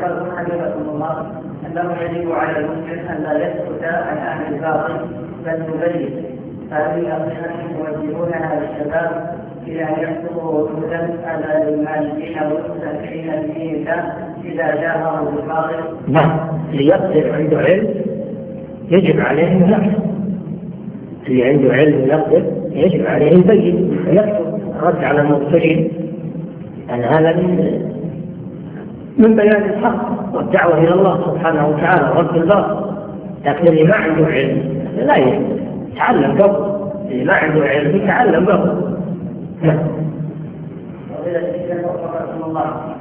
ذكرتم حفظكم الله أنه يجب على المسلم أن لا يسكت عن أهل الباطل بل يبين، فهذه أنصحة يوجهونها للشباب إلى أن يحفظوا وجودا على المالكين والمستمعين بدين الله إذا جاهروا بالباطل. نعم، ليقدر عنده علم يجب عليه أن يحفظ، اللي عنده علم يقدر يجب عليه أن يبين ويحفظ رد على المبطلين، أن هذا من بيان الحق والدعوة إلى الله سبحانه وتعالى ورد الباطل. لكن اللي ما عنده علم لا يتعلم قبل، اللي ما عنده علم يتعلم قبل.